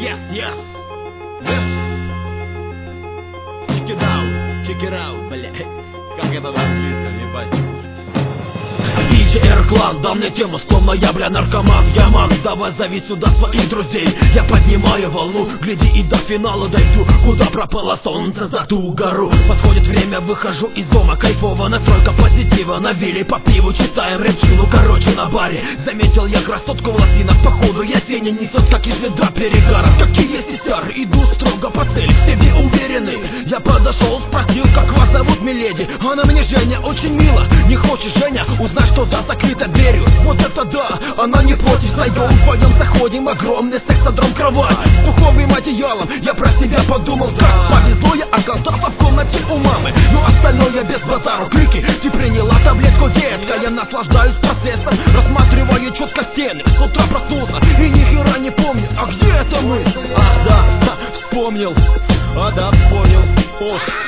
yes. Check it out, бля. Как это на английском, ебать. Клан, дал мне тему, словно я, бля, наркоман. Я маг, давай зови сюда своих друзей. Я поднимаю волну, гляди и до финала дойду. Куда пропало солнце за ту гору. Подходит время, выхожу из дома. Кайфово, настройка позитива. Навели по пиву, читаем рэпчину, короче, на баре. Заметил я красотку в лосинах, походу я сеня несет, как из ведра перегаров. Какие сисяры, иду строго по цели, в себе уверенный. Я подошел, спросил, как вас зовут, миледи. Она мне Женя, очень мило. Не хочешь, Женя, узнать, что за закрытой дверью? Вот это да, она не против, зайдем, вдвоем заходим. Огромный сексодром, кровать с пуховым одеялом. Я про себя подумал, как повезло, я оказался в комнате у мамы. Но остальное без базару, крики, ты приняла таблетку, детка. Я наслаждаюсь процессом, рассматриваю четко стены. С утра проснулся и ни хера не помню, а где это мы? Ах да, вспомнил, вспомнил.